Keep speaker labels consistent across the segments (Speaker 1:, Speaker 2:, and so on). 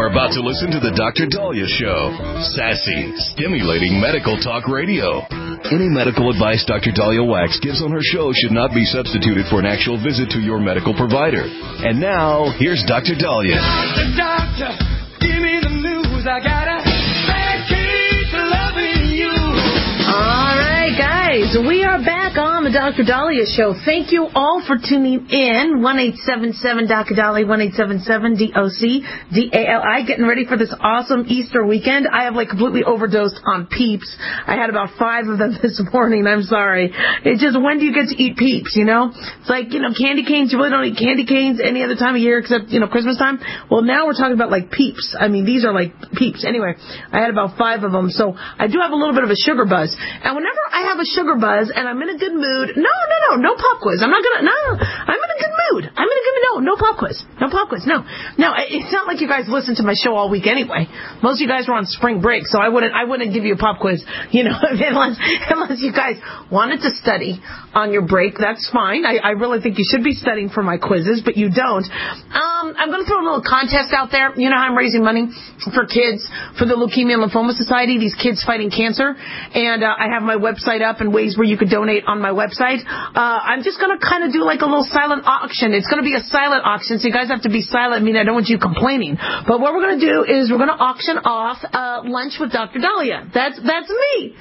Speaker 1: about to listen to the Dr. Dahlia Show. Sassy, stimulating medical talk radio. Any medical advice Dr. Dahlia Wax gives on her show should not be substituted for an actual visit to your medical provider. And now, here's Dr. Dahlia.
Speaker 2: Doctor, give me the news. I got a bad case of loving you.
Speaker 3: All right, guys, we are back on the Dr. Dahlia Show. Thank you all for tuning in. 1-877-Dr. Dahlia, 1-877-DOC-DALI. Getting ready for this awesome Easter weekend. I have completely overdosed on Peeps. I had about 5 of them this morning. I'm sorry. It's just, when do you get to eat Peeps, It's like, candy canes. You really don't eat candy canes any other time of year except, Christmas time. Well, now we're talking about Peeps. I mean, these are like Peeps. Anyway, I had about 5 of them. So I do have a little bit of a sugar buzz. And whenever I have a sugar buzz and I'm in a good mood, no pop quiz. I'm in a good mood. No pop quiz. No, it's not like you guys listen to my show all week anyway. Most of you guys were on spring break, so I wouldn't give you a pop quiz, unless you guys wanted to study on your break. That's fine. I really think you should be studying for my quizzes, but you don't. I'm going to throw a little contest out there. You know how I'm raising money for kids, for the Leukemia and Lymphoma Society, these kids fighting cancer, and I have my website up and ways where you could donate on my website. I'm just going to kind of do like a little silent auction. It's going to be a silent auction, so you guys have to be silent. I mean, I don't want you complaining. But what we're going to do is we're going to auction off lunch with Dr. Dahlia. That's me.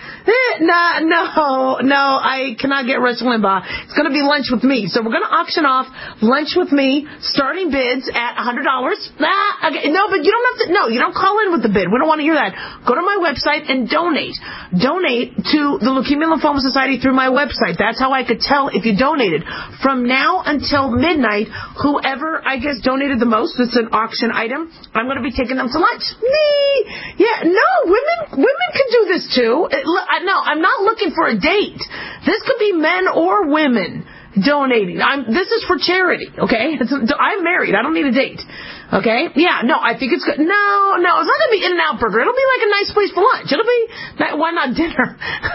Speaker 3: No, I cannot get Rush Limbaugh. It's going to be lunch with me. So we're going to auction off lunch with me, starting bids at $100. Okay, no, but you don't have to. No, you don't call in with the bid. We don't want to hear that. Go to my website and donate. Donate to the Leukemia and Lymphoma Society through my website. That's how I could tell if you donated. From now until midnight, whoever, I guess, donated the most, it's an auction item, I'm going to be taking them to lunch. Me! Yeah, no, women can do this too. No, I'm not looking for a date. This could be men or women donating. This is for charity, okay? I'm married. I don't need a date. Okay? Yeah, no, I think it's good. No, it's not going to be In-N-Out Burger. It'll be like a nice place for lunch. It'll be, why not dinner?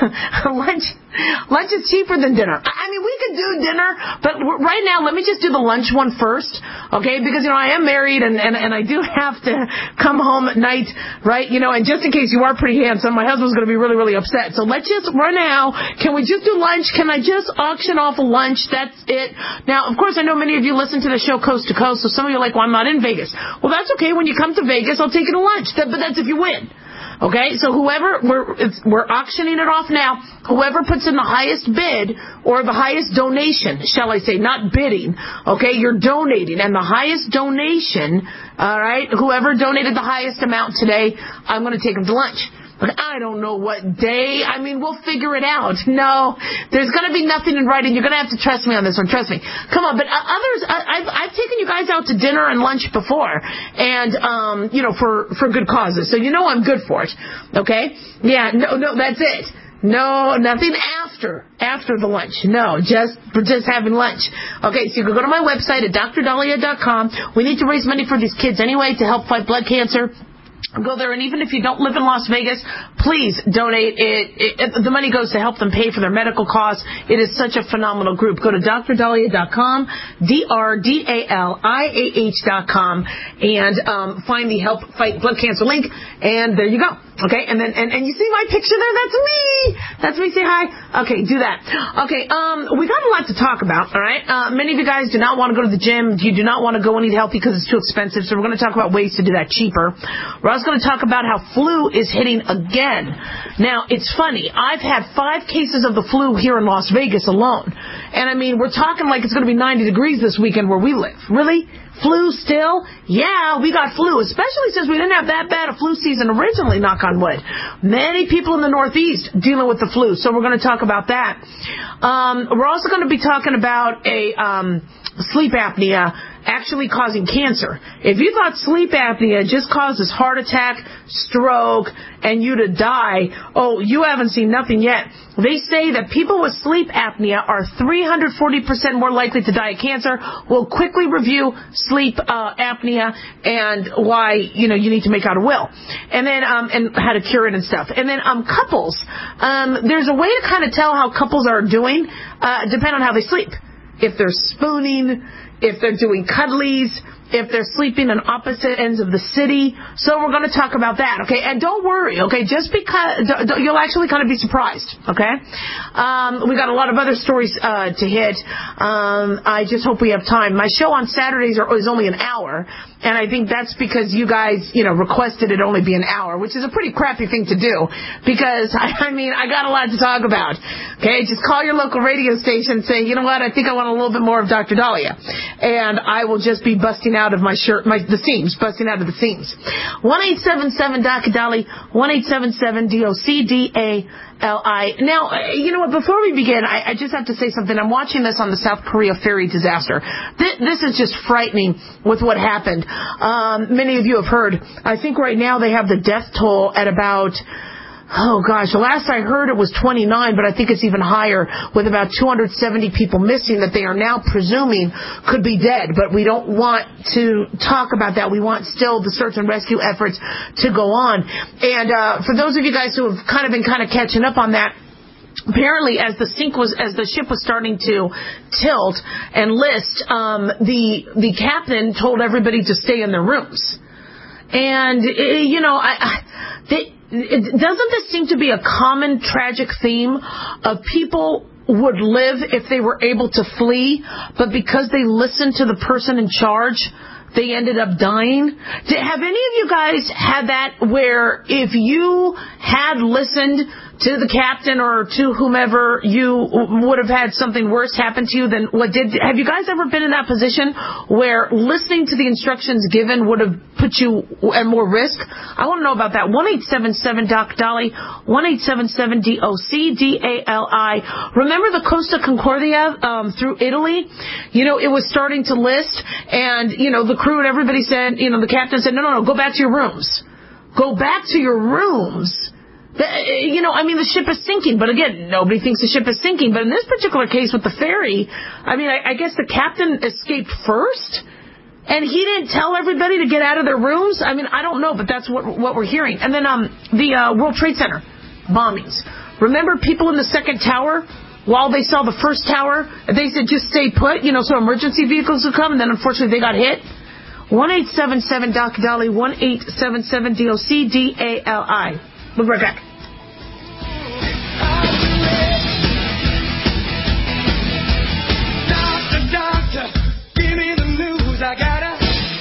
Speaker 3: Lunch is cheaper than dinner. I mean, we could do dinner, but right now, let me just do the lunch one first, okay? Because, I am married and I do have to come home at night, right? And just in case you are pretty handsome, my husband's going to be really, really upset. So let's just, right now, can we just do lunch? Can I just auction off a lunch? That's it. Now, of course, I know many of you listen to the show coast to coast, so some of you are like, well, I'm not in Vegas. Well, that's okay. When you come to Vegas, I'll take you to lunch. But that's if you win. Okay? So we're auctioning it off now. Whoever puts in the highest bid or the highest donation, shall I say, not bidding, okay? You're donating. And the highest donation, all right, whoever donated the highest amount today, I'm going to take them to lunch. But I don't know what day. I mean, we'll figure it out. No, there's going to be nothing in writing. You're going to have to trust me on this one. Trust me. Come on. But others, I've taken you guys out to dinner and lunch before, and for good causes. So I'm good for it. Okay? Yeah. No, that's it. No, nothing after the lunch. No, just having lunch. Okay, so you can go to my website at drdahlia.com. We need to raise money for these kids anyway to help fight blood cancer. Go there, and even if you don't live in Las Vegas, please donate. The money goes to help them pay for their medical costs. It is such a phenomenal group. Go to drdahlia.com, drdaliah.com, and find the Help Fight Blood Cancer link, and there you go. Okay, and you see my picture there? That's me. Say hi. Okay, do that. Okay, we got a lot to talk about, all right? Many of you guys do not want to go to the gym. You do not want to go and eat healthy because it's too expensive, so we're going to talk about ways to do that cheaper. We're also going to talk about how flu is hitting again. Now, it's funny. I've had 5 cases of the flu here in Las Vegas alone. And, I mean, we're talking like it's going to be 90 degrees this weekend where we live. Really? Flu still? Yeah, we got flu, especially since we didn't have that bad a flu season originally, knock on wood. Many people in the Northeast dealing with the flu, so we're going to talk about that. We're also going to be talking about sleep apnea actually causing cancer. If you thought sleep apnea just causes heart attack, stroke, and you to die, oh, you haven't seen nothing yet. They say that people with sleep apnea are 340% more likely to die of cancer. We'll quickly review sleep apnea and why, you need to make out a will. And then, and how to cure it and stuff. And then, couples. There's a way to kind of tell how couples are doing, depending on how they sleep. If they're spooning, if they're doing cuddlies, if they're sleeping on opposite ends of the city. So we're going to talk about that, okay? And don't worry, okay? Just because you'll actually kind of be surprised, okay? We got a lot of other stories to hit. I just hope we have time. My show on Saturdays is only an hour, and I think that's because you guys, requested it only be an hour, which is a pretty crappy thing to do because, I got a lot to talk about, okay? Just call your local radio station and say, you know what, I think I want a little bit more of Dr. Daliah. And I will just be busting out of my shirt, the seams, busting out of the seams. 1-877-Dr. 1-877-DOCDALI. Now, you know what, before we begin, I just have to say something. I'm watching this on the South Korea ferry disaster. This is just frightening with what happened. Many of you have heard, I think right now they have the death toll at about, the last I heard it was 29, but I think it's even higher with about 270 people missing that they are now presuming could be dead. But we don't want to talk about that. We want still the search and rescue efforts to go on. And for those of you guys who have been catching up on that, apparently, as the ship was starting to tilt and list, the captain told everybody to stay in their rooms. And doesn't this seem to be a common tragic theme of people would live if they were able to flee, but because they listened to the person in charge, they ended up dying? Have any of you guys had that where if you had listened to the captain or to whomever, you would have had something worse happen to you than what did? Have you guys ever been in that position where listening to the instructions given would have put you at more risk? I want to know about that. 1-877-Doc-Dolly, 1-877-DOCDALI. Remember the Costa Concordia through Italy? It was starting to list, and, the crew and everybody said, the captain said, no, go back to your rooms. Go back to your rooms. The ship is sinking, but again, nobody thinks the ship is sinking. But in this particular case with the ferry, I guess the captain escaped first, and he didn't tell everybody to get out of their rooms. I don't know, but that's what we're hearing. And then the World Trade Center bombings. Remember people in the second tower? While they saw the first tower, they said just stay put, so emergency vehicles would come, and then unfortunately they got hit. 1-877-Doc-Dolly, 1-877-DOCDALI. We'll be right back.
Speaker 2: Doctor, give me the news. I got a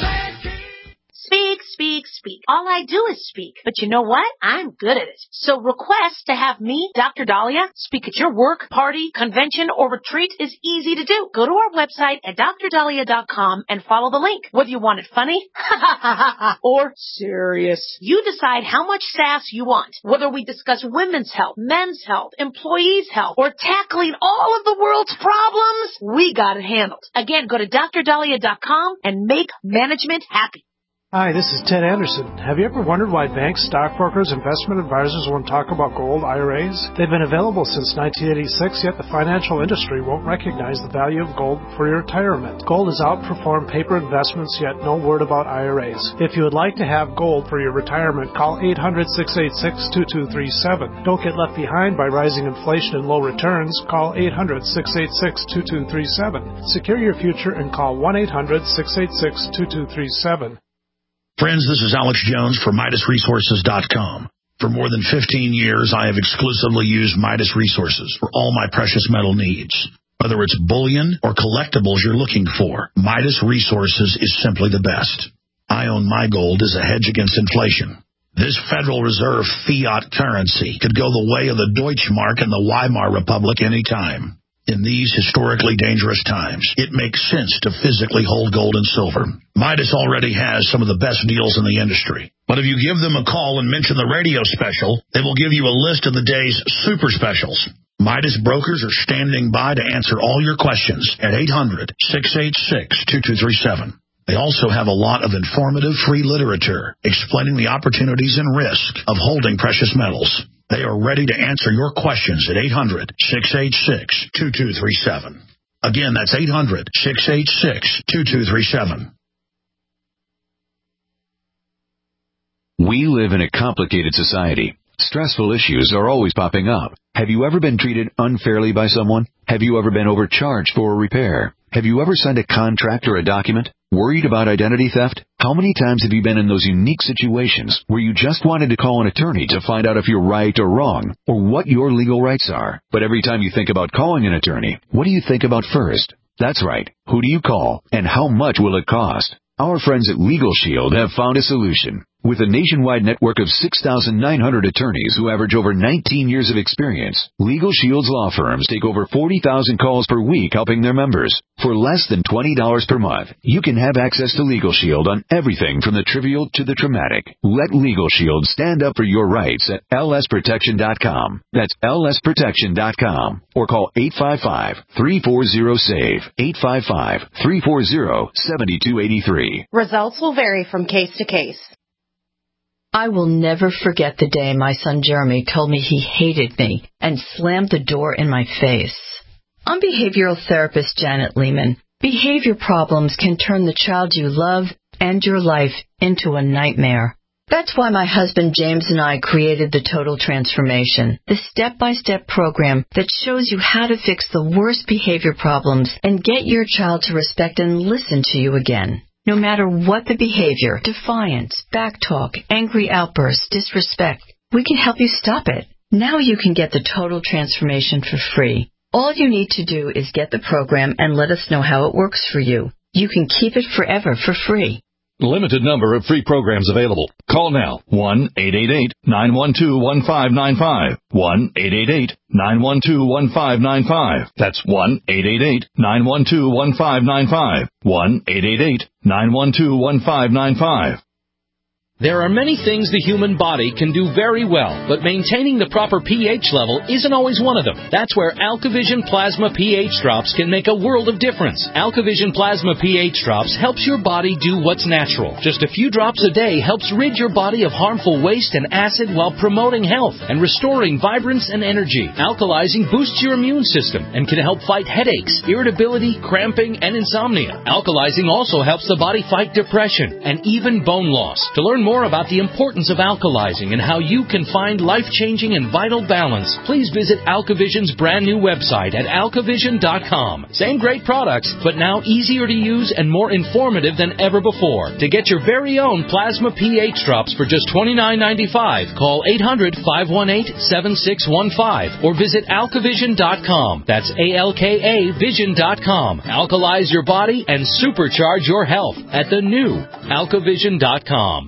Speaker 4: Speak. All I do is speak. But you know what? I'm good at it. So request to have me, Dr. Daliah, speak at your work, party, convention, or retreat is easy to do. Go to our website at drdaliah.com and follow the link. Whether you want it funny or serious, you decide how much sass you want. Whether we discuss women's health, men's health, employees' health, or tackling all of the world's problems, we got it handled. Again, go to drdaliah.com and make management happy.
Speaker 5: Hi, this is Ted Anderson. Have you ever wondered why banks, stockbrokers, investment advisors won't talk about gold IRAs? They've been available since 1986, yet the financial industry won't recognize the value of gold for your retirement. Gold has outperformed paper investments, yet no word about IRAs. If you would like to have gold for your retirement, call 800-686-2237. Don't get left behind by rising inflation and low returns. Call 800-686-2237. Secure your future and call 1-800-686-2237.
Speaker 6: Friends, this is Alex Jones for MidasResources.com. For more than 15 years, I have exclusively used Midas Resources for all my precious metal needs. Whether it's bullion or collectibles you're looking for, Midas Resources is simply the best. I own my gold as a hedge against inflation. This Federal Reserve fiat currency could go the way of the Deutschmark and the Weimar Republic anytime. In these historically dangerous times, it makes sense to physically hold gold and silver. Midas already has some of the best deals in the industry. But if you give them a call and mention the radio special, they will give you a list of the day's super specials. Midas brokers are standing by to answer all your questions at 800-686-2237. They also have a lot of informative free literature explaining the opportunities and risk of holding precious metals. They are ready to answer your questions at 800-686-2237. Again, that's 800-686-2237.
Speaker 7: We live in a complicated society. Stressful issues are always popping up. Have you ever been treated unfairly by someone? Have you ever been overcharged for a repair? Have you ever signed a contract or a document? Worried about identity theft? How many times have you been in those unique situations where you just wanted to call an attorney to find out if you're right or wrong, or what your legal rights are? But every time you think about calling an attorney, what do you think about first? That's right. Who do you call, and how much will it cost? Our friends at Legal Shield have found a solution. With a nationwide network of 6,900 attorneys who average over 19 years of experience, Legal Shield's law firms take over 40,000 calls per week helping their members. For less than $20 per month, you can have access to Legal Shield on everything from the trivial to the traumatic. Let Legal Shield stand up for your rights at lsprotection.com. That's lsprotection.com. Or call 855-340-SAVE, 855-340-7283.
Speaker 8: Results will vary from case to case.
Speaker 9: I will never forget the day my son Jeremy told me he hated me and slammed the door in my face. I'm behavioral therapist Janet Lehman. Behavior problems can turn the child you love and your life into a nightmare. That's why my husband James and I created the Total Transformation, the step-by-step program that shows you how to fix the worst behavior problems and get your child to respect and listen to you again. No matter what the behavior, defiance, backtalk, angry outbursts, disrespect, we can help you stop it. Now you can get the Total Transformation for free. All you need to do is get the program and let us know how it works for you. You can keep it forever for free.
Speaker 10: Limited number of free programs available. Call now. 1-888-912-1595. 1-888-912-1595. That's 1-888-912-1595. 1-888-912-1595.
Speaker 11: There are many things the human body can do very well, but maintaining the proper pH level isn't always one of them. That's where AlkaVision Plasma pH Drops can make a world of difference. AlkaVision Plasma pH Drops helps your body do what's natural. Just a few drops a day helps rid your body of harmful waste and acid while promoting health and restoring vibrance and energy. Alkalizing boosts your immune system and can help fight headaches, irritability, cramping, and insomnia. Alkalizing also helps the body fight depression and even bone loss. To learn more about the importance of alkalizing and how you can find life-changing and vital balance, please visit AlkaVision's brand new website at alkavision.com. Same great products, but now easier to use and more informative than ever before. To get your very own Plasma pH Drops for just $29.95, call 800-518-7615 or visit alkavision.com. That's ALKA Vision.com. Alkalize your body and supercharge your health at the new alkavision.com.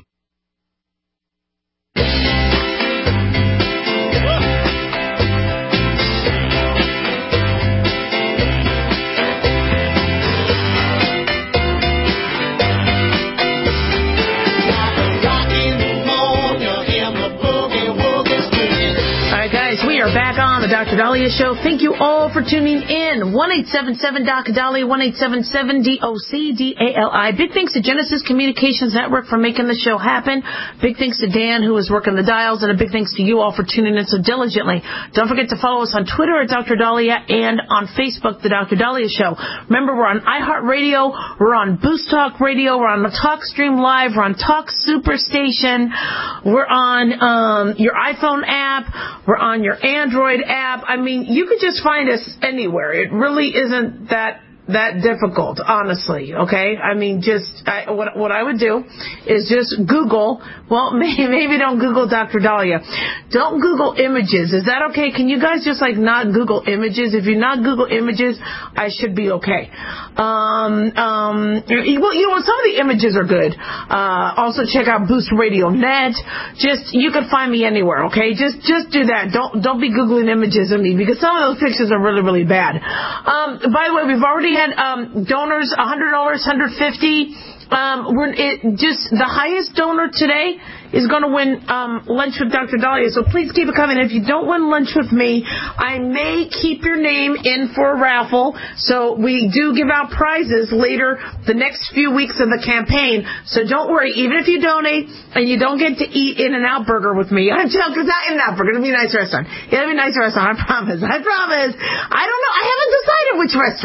Speaker 3: We are back on the Dr. Dahlia Show. Thank you all for tuning in. 1-877-DOC-DALIA, 1-877-DOC-DALI. Big thanks to Genesis Communications Network for making the show happen. Big thanks to Dan, who is working the dials, and a big thanks to you all for tuning in so diligently. Don't forget to follow us on Twitter at Dr. Dahlia and on Facebook, The Dr. Dahlia Show. Remember, we're on iHeartRadio, we're on Boost Talk Radio, we're on the TalkStream Live, we're on Talk Superstation, we're on your iPhone app, we're on your Android app. I mean, you could just find us anywhere. It really isn't that difficult, honestly, okay? I mean, what I would do is just Google, well, maybe don't Google Dr. Dahlia. Don't Google images. Is that okay? Can you guys just, not Google images? If you not Google images, I should be okay. Well, some of the images are good. Also, check out Boost Radio Net. You can find me anywhere, okay? Just do that. Don't be Googling images of me, because some of those pictures are really, really bad. By the way, we've already had donors, $100, $150. The highest donor today is going to win lunch with Dr. Dahlia. So please keep it coming. If you don't win lunch with me, I may keep your name in for a raffle. So we do give out prizes later the next few weeks of the campaign. So don't worry. Even if you donate and you don't get to eat In-N-Out Burger with me, I'm joking. It's not In-N-Out Burger. It'll be a nice restaurant. It'll be a nice restaurant. I promise. I don't know. I haven't decided which restaurant.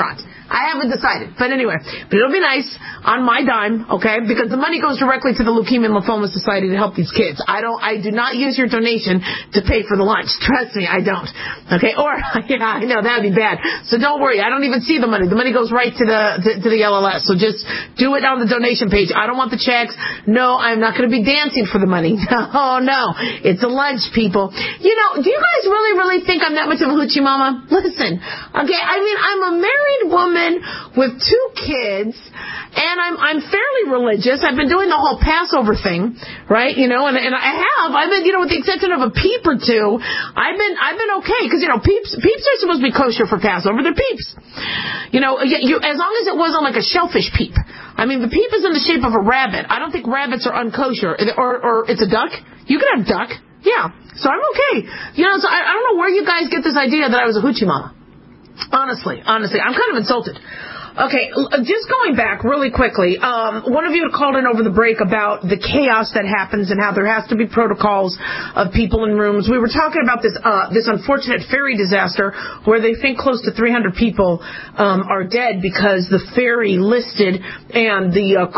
Speaker 3: I haven't decided. But anyway, it'll be nice on my dime, okay? Because the money goes directly to the Leukemia and Lymphoma Society to help these kids. I do not use your donation to pay for the lunch. Trust me, I don't. Okay? Or, yeah, I know, that'd be bad. So don't worry. I don't even see the money. The money goes right to the LLS. So just do it on the donation page. I don't want the checks. No, I'm not going to be dancing for the money. No. It's a lunch, people. You know, do you guys really think I'm that much of a hoochie mama? Listen, okay, I mean, I'm a married woman with 2 kids, and I'm fairly religious. I've been doing the whole Passover thing, right? You know, and I've been, you know, with the exception of a peep or 2, I've been okay, because, you know, peeps are supposed to be kosher for Passover. They're peeps. You know, as long as it wasn't like a shellfish peep. I mean, the peep is in the shape of a rabbit. I don't think rabbits are unkosher. Or it's a duck. You can have duck. Yeah. So I'm okay. You know, so I don't know where you guys get this idea that I was a hoochie mama. Honestly, I'm kind of insulted. Okay, just going back really quickly, one of you had called in over the break about the chaos that happens and how there has to be protocols of people in rooms. We were talking about this unfortunate ferry disaster where they think close to 300 people are dead because the ferry listed and the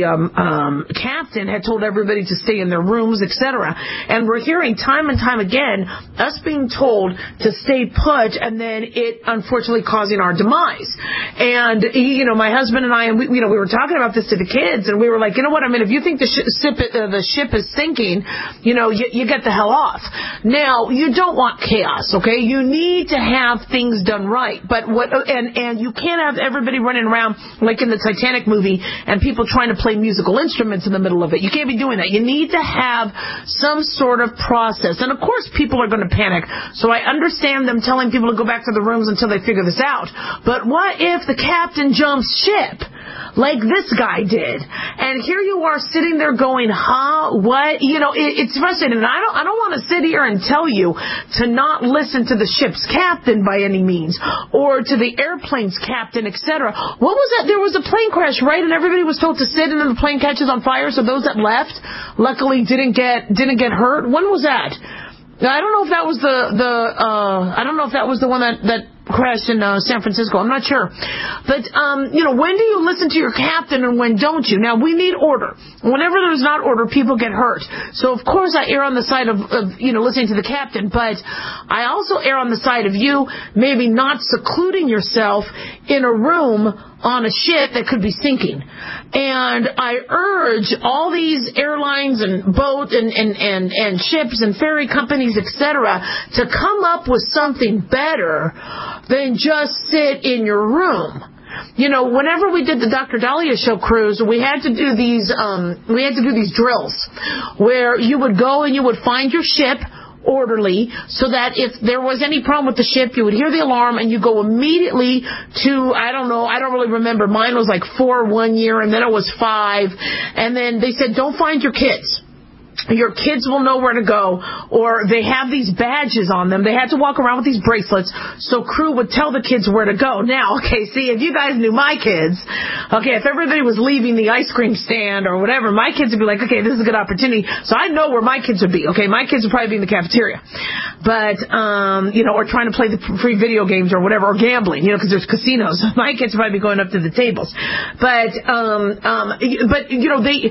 Speaker 3: captain had told everybody to stay in their rooms, etc. And we're hearing time and time again us being told to stay put, and then it unfortunately causing our demise. And you know, my husband and I, and we were talking about this to the kids, and we were like, you know what? I mean, if you think the ship is sinking, you know, you get the hell off. Now, you don't want chaos, okay? You need to have things done right, but and you can't have everybody running around like in the Titanic movie and people trying to play musical instruments in the middle of it. You can't be doing that. You need to have some sort of process, and of course, people are going to panic. So I understand them telling people to go back to the rooms until they figure this out. But what if the captain jumps ship like this guy did, and here you are sitting there going, huh, what? You know, it's frustrating, and I don't want to sit here and tell you to not listen to the ship's captain by any means, or to the airplane's captain, etc. What was that? There was a plane crash, right? And everybody was told to sit, and then the plane catches on fire, so those that left luckily didn't get hurt. When was that? Now, I don't know if that was the one that crashed in San Francisco. I'm not sure. But, you know, when do you listen to your captain and when don't you? Now, we need order. Whenever there's not order, people get hurt. So, of course, I err on the side of you know, listening to the captain, but I also err on the side of you maybe not secluding yourself in a room on a ship that could be sinking. And I urge all these airlines and boat and ships and ferry companies, etc., to come up with something better than just sit in your room. You know, whenever we did the Dr. Dahlia Show cruise, we had to do these drills where you would go and you would find your ship orderly, so that if there was any problem with the ship, you would hear the alarm and you go immediately to, I don't really remember, mine was like 4 one year, and then it was 5, and then they said, don't find your kids. Your kids will know where to go, or they have these badges on them. They had to walk around with these bracelets, so crew would tell the kids where to go. Now, okay, see, if you guys knew my kids, okay, if everybody was leaving the ice cream stand or whatever, my kids would be like, okay, this is a good opportunity. So I know where my kids would be. Okay, my kids would probably be in the cafeteria, but you know, or trying to play the free video games or whatever, or gambling, you know, because there's casinos. My kids would probably be going up to the tables, but you know, they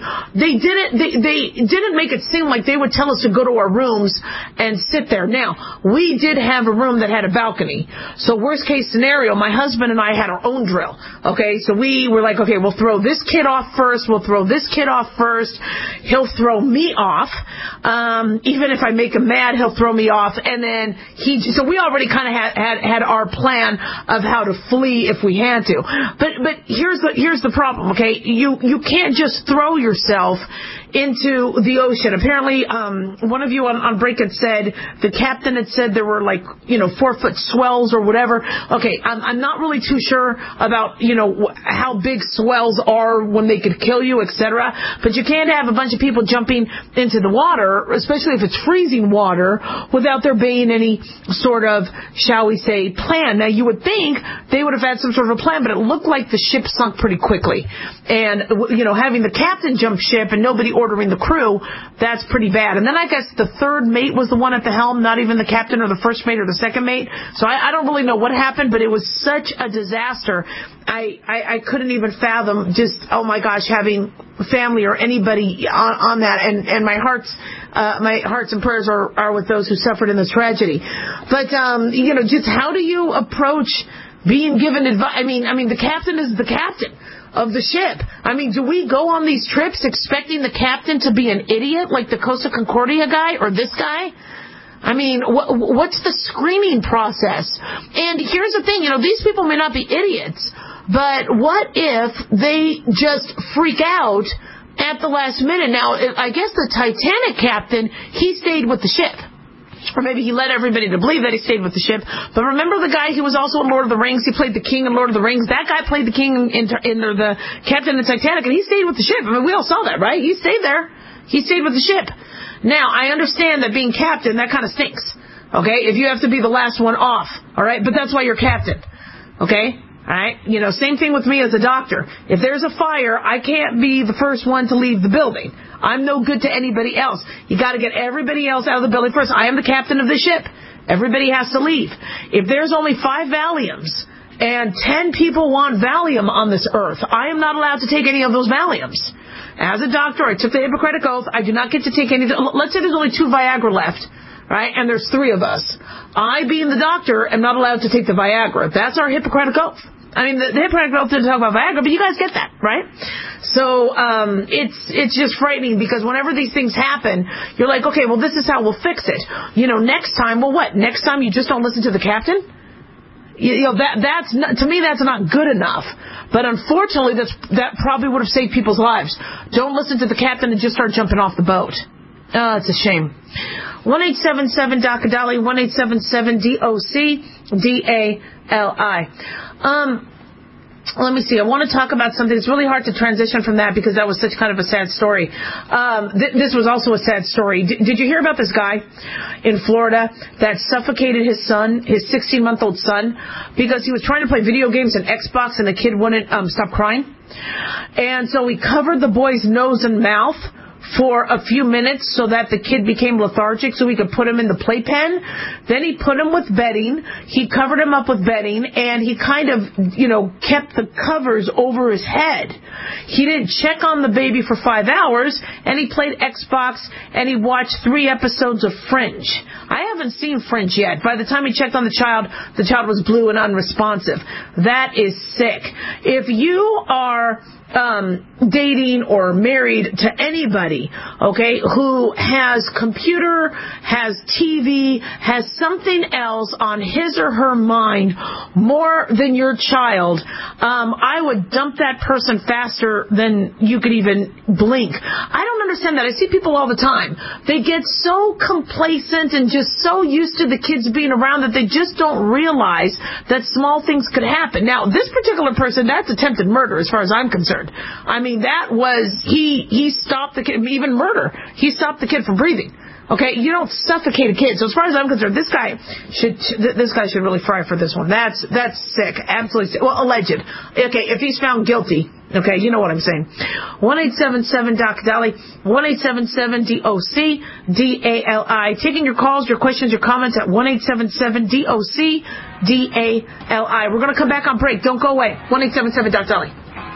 Speaker 3: didn't make it seem like they would tell us to go to our rooms and sit there. Now, we did have a room that had a balcony. So worst case scenario, my husband and I had our own drill. Okay, so we were like, okay, we'll throw this kid off first. We'll throw this kid off first. He'll throw me off. Even if I make him mad, he'll throw me off. And then so we already kind of had our plan of how to flee if we had to. But here's the problem, okay? You can't just throw yourself into the ocean. Apparently, one of you on break had said, the captain had said there were 4-foot swells or whatever. Okay, I'm not really too sure about, how big swells are when they could kill you, etc. But you can't have a bunch of people jumping into the water, especially if it's freezing water, without there being any sort of, shall we say, plan. Now, you would think they would have had some sort of a plan, but it looked like the ship sunk pretty quickly. And, having the captain jump ship and nobody ordering the crew, that's pretty bad. And then I guess the third mate was the one at the helm, not even the captain or the first mate or the second mate. So I don't really know what happened, but it was such a disaster. I couldn't even fathom just, oh my gosh, having family or anybody on that. And my hearts and prayers are with those who suffered in this tragedy. But, just how do you approach being given advice? I mean, the captain is the captain of the ship. I mean, do we go on these trips expecting the captain to be an idiot like the Costa Concordia guy or this guy? I mean, what's the screening process? And here's the thing, these people may not be idiots, but what if they just freak out at the last minute? Now, I guess the Titanic captain, he stayed with the ship. Or maybe he led everybody to believe that he stayed with the ship. But remember the guy, he was also in Lord of the Rings. He played the king in Lord of the Rings. That guy played the king in the captain in Titanic, and he stayed with the ship. I mean, we all saw that, right? He stayed there. He stayed with the ship. Now, I understand that being captain, that kind of stinks. Okay? If you have to be the last one off. All right? But that's why you're captain. Okay? All right? Same thing with me as a doctor. If there's a fire, I can't be the first one to leave the building. I'm no good to anybody else. You got to get everybody else out of the building first. I am the captain of the ship. Everybody has to leave. If there's only 5 Valiums and 10 people want Valium on this earth, I am not allowed to take any of those Valiums. As a doctor, I took the Hippocratic Oath. I do not get to take any. Let's say there's only 2 Viagra left, right? And there's 3 of us. I, being the doctor, am not allowed to take the Viagra. That's our Hippocratic Oath. I mean, the Hippocratic Oath didn't talk about Viagra, but you guys get that, right? So it's just frightening because whenever these things happen, you're like, okay, well, this is how we'll fix it. Next time, well, what? Next time you just don't listen to the captain? That's not, to me, that's not good enough. But unfortunately, that probably would have saved people's lives. Don't listen to the captain and just start jumping off the boat. Oh, it's a shame. 1-877-DOC-A-DOLLY, 1-877-DOC-DALI. Let me see. I want to talk about something. It's really hard to transition from that because that was such kind of a sad story. This was also a sad story. Did you hear about this guy in Florida that suffocated his son, his 16-month-old son, because he was trying to play video games and Xbox and the kid wouldn't stop crying? And so he covered the boy's nose and mouth for a few minutes so that the kid became lethargic so we could put him in the playpen. Then he put him with bedding. He covered him up with bedding, and he kind of, kept the covers over his head. He didn't check on the baby for 5 hours, and he played Xbox, and he watched 3 episodes of Fringe. I haven't seen Fringe yet. By the time he checked on the child was blue and unresponsive. That is sick. If you are dating or married to anybody, okay, who has computer, has TV, has something else on his or her mind more than your child, I would dump that person faster than you could even blink. I don't understand that. I see people all the time. They get so complacent and just so used to the kids being around that they just don't realize that small things could happen. Now, this particular person, that's attempted murder as far as I'm concerned. I mean, that was, he stopped the kid, even murder. He stopped the kid from breathing. Okay, you don't suffocate a kid. So as far as I'm concerned, this guy should really fry for this one. That's sick. Absolutely sick. Well, alleged. Okay, if he's found guilty, okay, you know what I'm saying. 1-877-DOC-DOLLY, 1-877-DOC-DALI. Taking your calls, your questions, your comments at 1-877-DOC-DALI. We're going to come back on break. Don't go away. 1-877-DOC-DOLLY.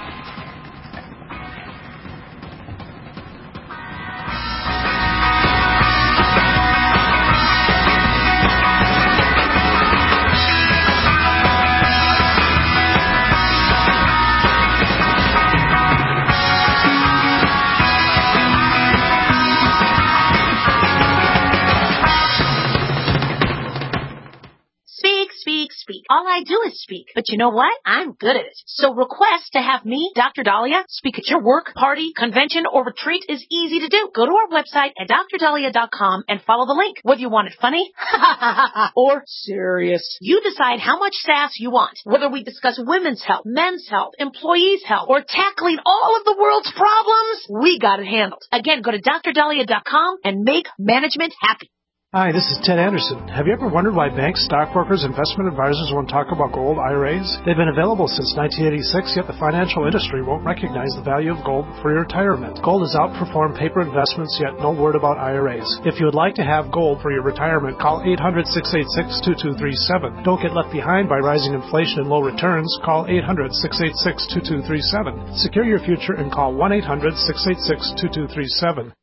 Speaker 4: Speak. All I do is speak. But you know what? I'm good at it. So request to have me, Dr. Dahlia, speak at your work, party, convention, or retreat is easy to do. Go to our website at drdahlia.com and follow the link. Whether you want it funny or serious, you decide how much sass you want. Whether we discuss women's health, men's health, employees' health, or tackling all of the world's problems, we got it handled. Again, go to drdahlia.com and make management happy.
Speaker 5: Hi, this is Ted Anderson. Have you ever wondered why banks, stockbrokers, investment advisors won't talk about gold IRAs? They've been available since 1986, yet the financial industry won't recognize the value of gold for your retirement. Gold has outperformed paper investments, yet no word about IRAs. If you would like to have gold for your retirement, call 800-686-2237. Don't get left behind by rising inflation and low returns. Call 800-686-2237. Secure your future and call 1-800-686-2237.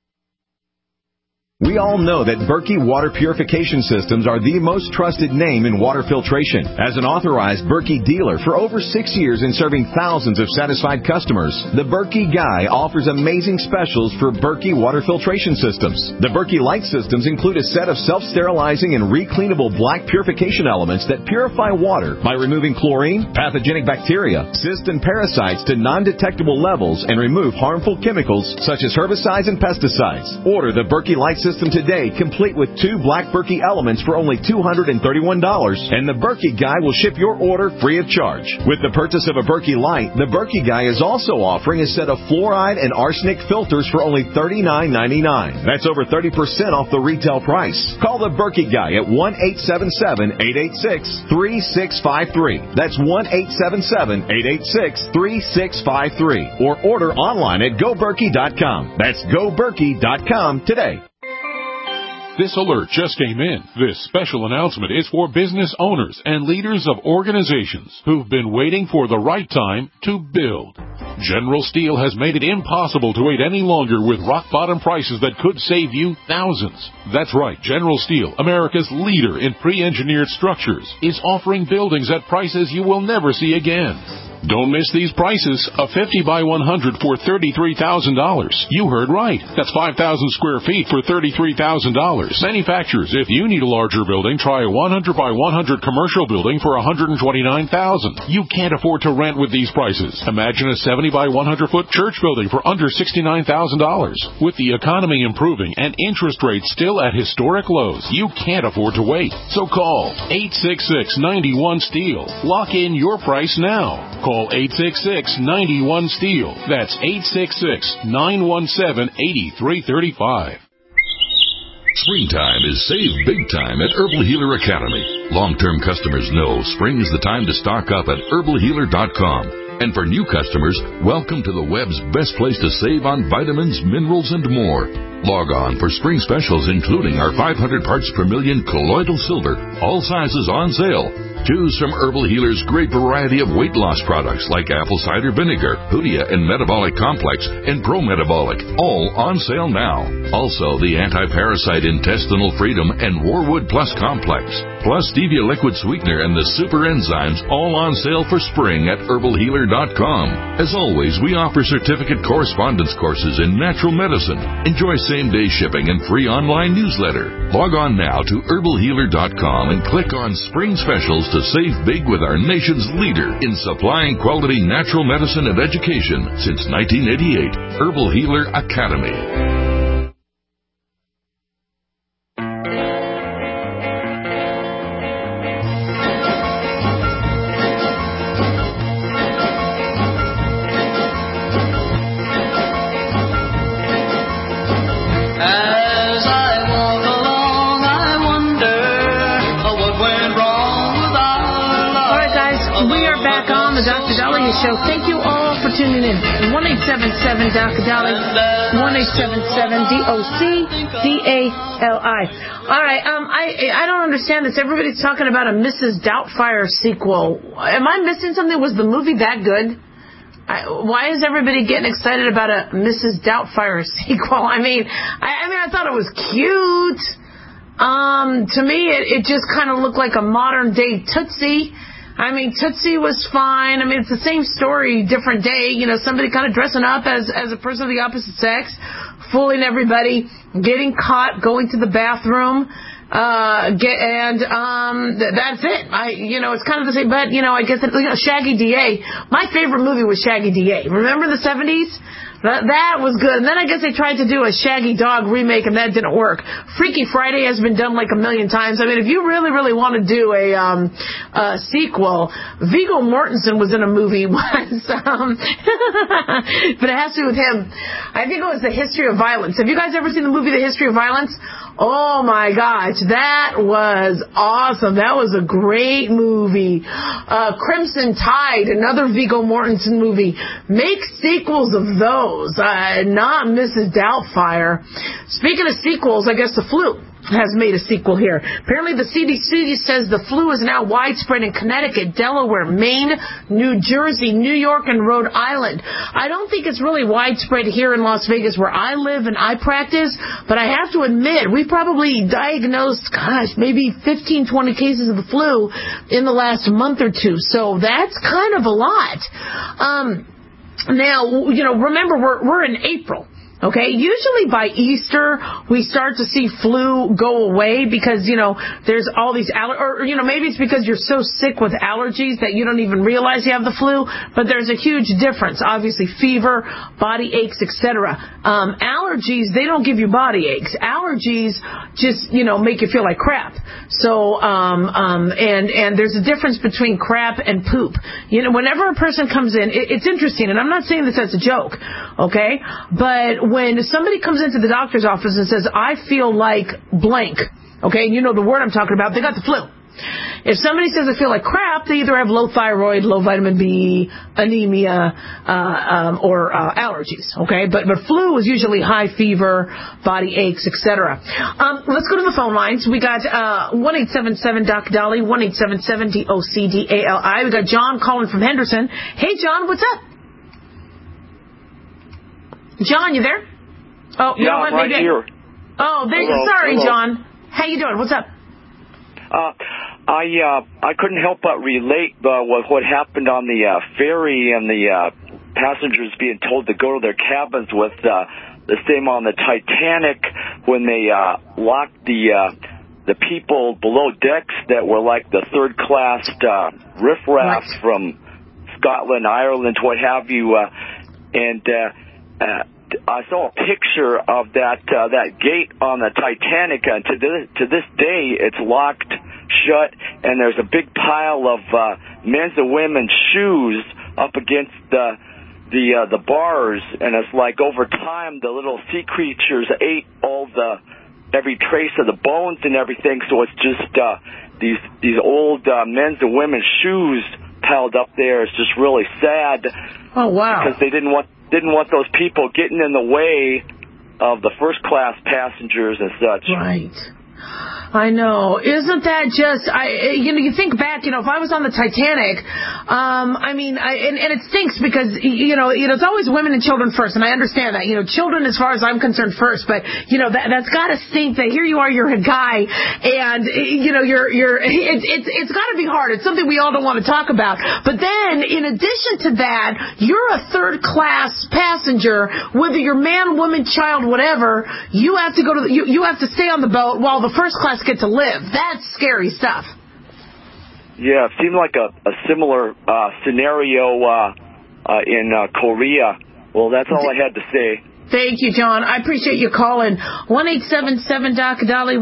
Speaker 12: We all know that Berkey Water Purification Systems are the most trusted name in water filtration. As an authorized Berkey dealer for over 6 years and serving thousands of satisfied customers, the Berkey Guy offers amazing specials for Berkey Water Filtration Systems. The Berkey Light Systems include a set of self-sterilizing and recleanable black purification elements that purify water by removing chlorine, pathogenic bacteria, cysts, and parasites to non-detectable levels and remove harmful chemicals such as herbicides and pesticides. Order the Berkey Light System today, complete with 2 black Berkey elements for only $231, and the Berkey Guy will ship your order free of charge. With the purchase of a Berkey Light, the Berkey Guy is also offering a set of fluoride and arsenic filters for only $39.99. That's over 30% off the retail price. Call the Berkey Guy at 1-877-886-3653. That's 1-877-886-3653. Or order online at GoBerkey.com. That's GoBerkey.com today.
Speaker 13: This alert just came in. This special announcement is for business owners and leaders of organizations who've been waiting for the right time to build. General Steel has made it impossible to wait any longer with rock-bottom prices that could save you thousands. That's right, General Steel, America's leader in pre-engineered structures, is offering buildings at prices you will never see again. Don't miss these prices. A 50 by 100 for $33,000. You heard right. That's 5,000 square feet for $33,000. Manufacturers, if you need a larger building, try a 100 by 100 commercial building for $129,000. You can't afford to rent with these prices. Imagine a 70 by 100 foot church building for under $69,000. With the economy improving and interest rates still at historic lows, you can't afford to wait. So call 866-91-STEEL. Lock in your price now. Call 866-91-STEEL. That's 866-917-8335.
Speaker 10: Springtime is save big time at Herbal Healer Academy. Long-term customers know spring is the time to stock up at herbalhealer.com. And for new customers, welcome to the web's best place to save on vitamins, minerals, and more. Log on for spring specials, including our 500 parts per million colloidal silver, all sizes on sale. Choose from Herbal Healer's great variety of weight loss products like apple cider vinegar, Hoodia and Metabolic Complex, and Pro-Metabolic, all on sale now. Also, the Anti-Parasite Intestinal Freedom and Warwood Plus Complex, plus Stevia Liquid Sweetener and the Super Enzymes, all on sale for spring at herbalhealer.com. As always, we offer certificate correspondence courses in natural medicine. Enjoy same-day shipping and free online newsletter. Log on now to herbalhealer.com and click on Spring Specials to save big with our nation's leader in supplying quality natural medicine and education since 1988, Herbal Healer Academy.
Speaker 3: Show. Thank you all for tuning in. 1-877-DOC-DALI, 1-877-DOC-DALI. All right, I don't understand this. Everybody's talking about a Mrs. Doubtfire sequel. Am I missing something? Was the movie that good? Why is everybody getting excited about a Mrs. Doubtfire sequel? I mean, I thought it was cute. To me, it just kind of looked like a modern day Tootsie. I mean, Tootsie was fine. I mean, it's the same story, different day. You know, somebody kind of dressing up as a person of the opposite sex, fooling everybody, getting caught, going to the bathroom, that's it. It's kind of the same. But I guess Shaggy DA. My favorite movie was Shaggy DA. Remember the 70s? That was good. And then I guess they tried to do a Shaggy Dog remake, and that didn't work. Freaky Friday has been done like a million times. I mean, if you really, really want to do a sequel, Viggo Mortensen was in a movie once. But it has to do with him. I think it was The History of Violence. Have you guys ever seen the movie The History of Violence? Oh my gosh, that was awesome. That was a great movie. Crimson Tide, another Viggo Mortensen movie. Make sequels of those. Not Mrs. Doubtfire. Speaking of sequels, I guess the flu has made a sequel here. Apparently the CDC says the flu is now widespread in Connecticut, Delaware, Maine, New Jersey, New York, and Rhode Island. I don't think it's really widespread here in Las Vegas where I live and I practice, but I have to admit, we probably diagnosed, maybe 15, 20 cases of the flu in the last month or two. So that's kind of a lot. Now, remember, we're in April. Okay, usually by Easter, we start to see flu go away because, there's all these maybe it's because you're so sick with allergies that you don't even realize you have the flu, but there's a huge difference. Obviously, fever, body aches, etc. Allergies, they don't give you body aches. Allergies just, make you feel like crap. So, and there's a difference between crap and poop. Whenever a person comes in, it's interesting, and I'm not saying this as a joke, okay, but when somebody comes into the doctor's office and says, I feel like blank, okay, and you know the word I'm talking about, they got the flu. If somebody says they feel like crap, they either have low thyroid, low vitamin B, anemia, or allergies, okay? But flu is usually high fever, body aches, etc. Let's go to the phone lines. We got 1-877-DOC-DOLLY, 1-877-DOC-DALI. We got John calling from Henderson. Hey, John, what's up? John, you there? Oh, you know what?
Speaker 14: I'm right here.
Speaker 3: Oh, sorry, John. How you doing? What's up?
Speaker 14: I couldn't help but relate with what happened on the ferry and the passengers being told to go to their cabins with the same on the Titanic when they locked the people below decks that were like the third class riffraff from Scotland, Ireland, what have you, and I saw a picture of that gate on the Titanic, and to this day it's locked shut, and there's a big pile of men's and women's shoes up against the bars, and it's like over time the little sea creatures ate every trace of the bones and everything, so it's just these old men's and women's shoes piled up there. It's just really sad.
Speaker 3: Oh wow!
Speaker 14: Because they didn't want those people getting in the way of the first class passengers and such.
Speaker 3: Right. I know. Isn't that just, you think back, if I was on the Titanic, and it stinks because, it's always women and children first, and I understand that, children as far as I'm concerned first, but, that's gotta stink that here you are, you're a guy, and, it's gotta be hard. It's something we all don't want to talk about. But then, in addition to that, you're a third class passenger, whether you're man, woman, child, whatever, you have to you have to stay on the boat while the first class get to live. That's scary stuff.
Speaker 14: Yeah, it seemed like a similar scenario in Korea. Well, that's all I had to say.
Speaker 3: Thank you, John. I appreciate you calling. 1-877-DOC-DOLLY,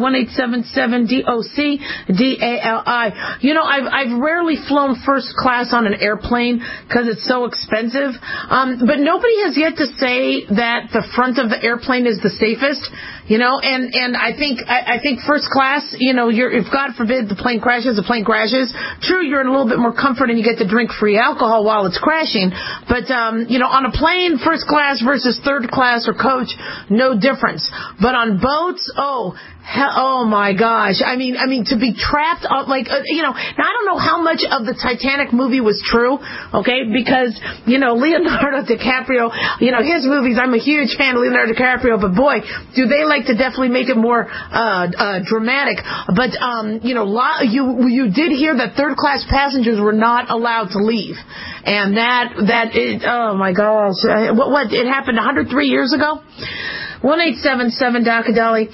Speaker 3: 1-877-DOC-DALI. I've rarely flown first class on an airplane because it's so expensive. But nobody has yet to say that the front of the airplane is the safest. And I think first class, if God forbid the plane crashes, True, you're in a little bit more comfort and you get to drink free alcohol while it's crashing. But, on a plane, first class versus third class or coach, no difference. But on boats, oh my gosh. I mean, to be trapped, now I don't know how much of the Titanic movie was true, okay? Because, Leonardo DiCaprio, his movies, I'm a huge fan of Leonardo DiCaprio, but boy, do they like to definitely make it more, dramatic. But, you did hear that third class passengers were not allowed to leave. And oh my gosh. What, it happened 103 years ago? 1-877-DOC-DOLLY,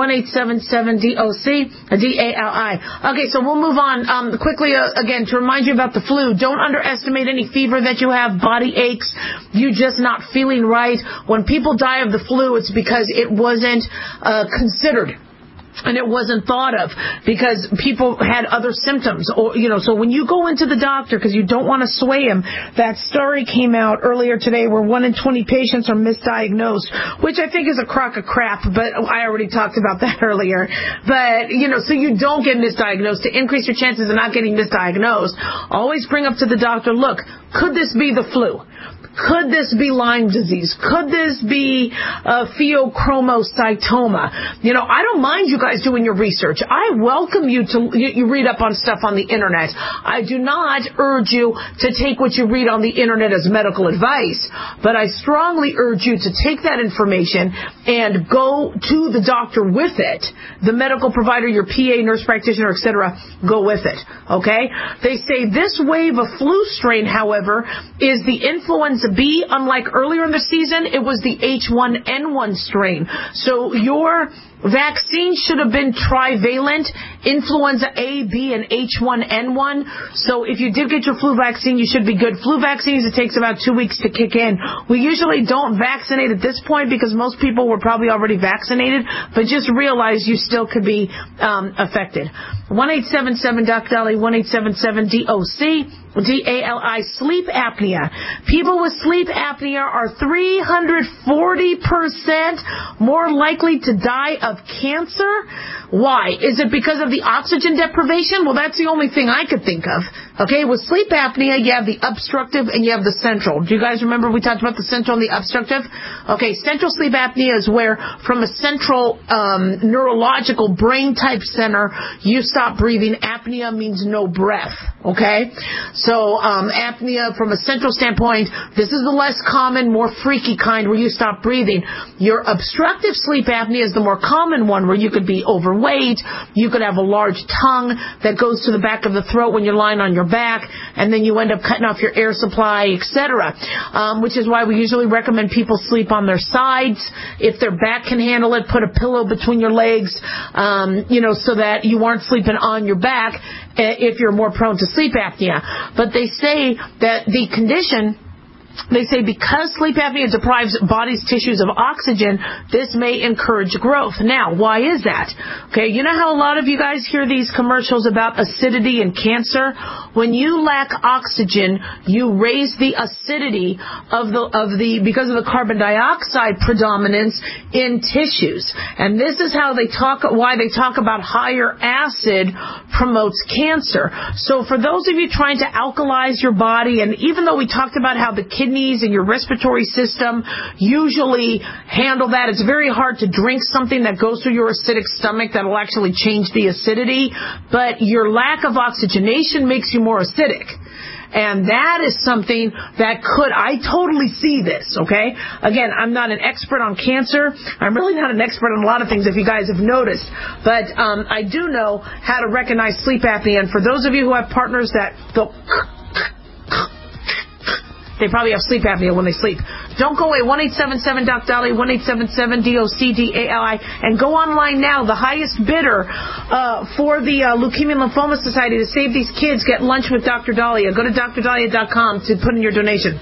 Speaker 3: 1-877-DOC-DALI. Okay, so we'll move on quickly again to remind you about the flu. Don't underestimate any fever that you have, body aches, you just not feeling right. When people die of the flu, it's because it wasn't considered. and it wasn't thought of because people had other symptoms. Or, so when you go into the doctor because you don't want to sway him, that story came out earlier today where 1 in 20 patients are misdiagnosed, which I think is a crock of crap, but I already talked about that earlier. But, so you don't get misdiagnosed. To increase your chances of not getting misdiagnosed, always bring up to the doctor, look, could this be the flu? Could this be Lyme disease? Could this be pheochromocytoma? I don't mind you guys doing your research. I welcome you to you read up on stuff on the internet. I do not urge you to take what you read on the internet as medical advice, but I strongly urge you to take that information and go to the doctor with it. The medical provider, your PA, nurse practitioner, etc., go with it. Okay? They say this wave of flu strain, however, is the influenza B. Unlike earlier in the season, it was the H1N1 strain. So your vaccine should have been trivalent, influenza A, B, and H1N1. So if you did get your flu vaccine, you should be good. Flu vaccines, it takes about 2 weeks to kick in. We usually don't vaccinate at this point because most people were probably already vaccinated, but just realize you still could be affected. 1-877-DOC-DALI, 1-877-DOC-DALI, sleep apnea. People with sleep apnea are 340% more likely to die of cancer. Why? Is it because of the oxygen deprivation? Well, that's the only thing I could think of. Okay, with sleep apnea, you have the obstructive and you have the central. Do you guys remember we talked about the central and the obstructive? Okay, central sleep apnea is where from a central neurological brain type center, you stop breathing. Apnea means no breath. Okay? So apnea from a central standpoint, this is the less common, more freaky kind where you stop breathing. Your obstructive sleep apnea is the more common one where you could be overweight, you could have a large tongue that goes to the back of the throat when you're lying on your back, and then you end up cutting off your air supply, etc. Which is why we usually recommend people sleep on their sides. If their back can handle it, put a pillow between your legs, so that you aren't sleeping on your back if you're more prone to sleep apnea. But they say that the condition, they say because sleep apnea deprives body's tissues of oxygen, this may encourage growth. Now, why is that? Okay, you know how a lot of you guys hear these commercials about acidity and cancer? When you lack oxygen, you raise the acidity because of the carbon dioxide predominance in tissues. And this is why they talk about higher acid promotes cancer. So for those of you trying to alkalize your body, and even though we talked about how the kidneys and your respiratory system usually handle that, it's very hard to drink something that goes through your acidic stomach that will actually change the acidity, but your lack of oxygenation makes you more acidic. And that is something that I totally see this, okay? Again, I'm not an expert on cancer. I'm really not an expert on a lot of things, if you guys have noticed. But I do know how to recognize sleep apnea. And for those of you who have partners that go, they probably have sleep apnea when they sleep. Don't go away. 1-877-DOC-DALI, 1-877-DOC-DALI, and go online now. The highest bidder for the Leukemia and Lymphoma Society to save these kids get lunch with Dr. Dahlia. Go to drdahlia.com to put in your donation.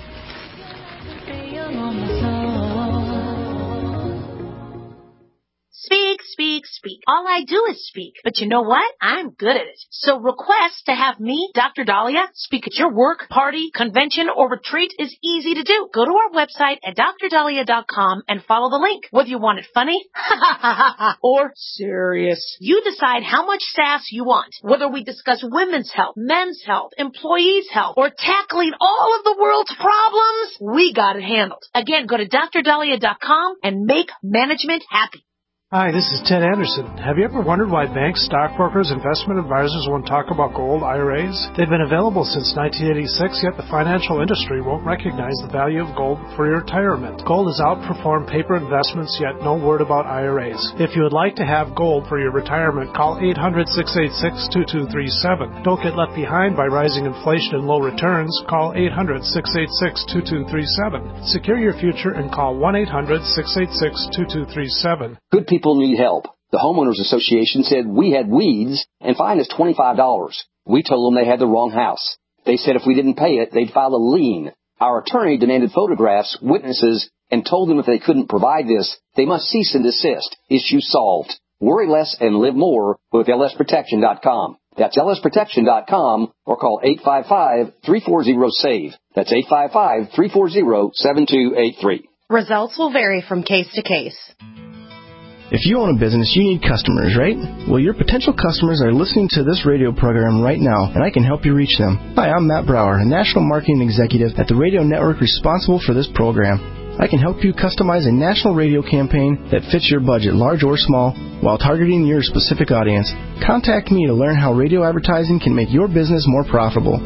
Speaker 4: Speak, speak, speak. All I do is speak. But you know what? I'm good at it. So request to have me, Dr. Dahlia, speak at your work, party, convention, or retreat is easy to do. Go to our website at drdahlia.com and follow the link. Whether you want it funny or serious, you decide how much sass you want. Whether we discuss women's health, men's health, employees' health, or tackling all of the world's problems, we got it handled. Again, go to drdahlia.com and make management happy.
Speaker 5: Hi, this is Ted Anderson. Have you ever wondered why banks, stockbrokers, investment advisors won't talk about gold IRAs? They've been available since 1986, yet the financial industry won't recognize the value of gold for your retirement. Gold has outperformed paper investments, yet no word about IRAs. If you would like to have gold for your retirement, call 800-686-2237. Don't get left behind by rising inflation and low returns. Call 800-686-2237. Secure your future and call 1-800-686-2237.
Speaker 15: Good people need help. The Homeowners Association said we had weeds and fined us $25. We told them they had the wrong house. They said if we didn't pay it, they'd file a lien. Our attorney demanded photographs, witnesses, and told them if they couldn't provide this, they must cease and desist. Issue solved. Worry less and live more with lsprotection.com. That's lsprotection.com or call 855-340-SAVE. That's 855-340-7283.
Speaker 8: Results will vary from case to case.
Speaker 16: If you own a business, you need customers, right? Well, your potential customers are listening to this radio program right now, and I can help you reach them. Hi, I'm Matt Brower, a national marketing executive at the radio network responsible for this program. I can help you customize a national radio campaign that fits your budget, large or small, while targeting your specific audience. Contact me to learn how radio advertising can make your business more profitable.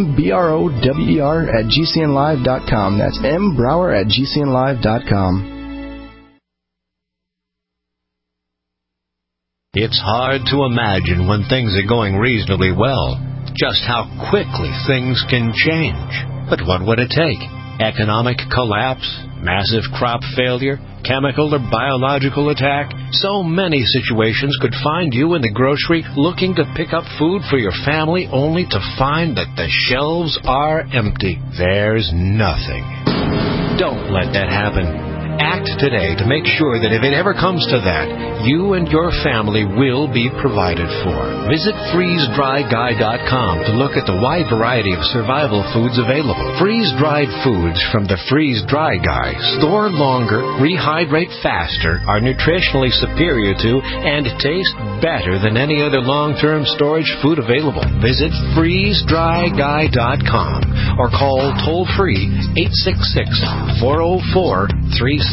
Speaker 16: mbrower@gcnlive.com. That's mbrower@gcnlive.com.
Speaker 17: It's hard to imagine when things are going reasonably well, just how quickly things can change. But what would it take? Economic collapse? Massive crop failure? Chemical or biological attack? So many situations could find you in the grocery looking to pick up food for your family only to find that the shelves are empty. There's nothing. Don't let that happen. Act today to make sure that if it ever comes to that, you and your family will be provided for. Visit freezedryguy.com to look at the wide variety of survival foods available. Freeze-dried foods from the Freeze Dry Guy store longer, rehydrate faster, are nutritionally superior to, and taste better than any other long-term storage food available. Visit freezedryguy.com or call toll-free 866-404-3663.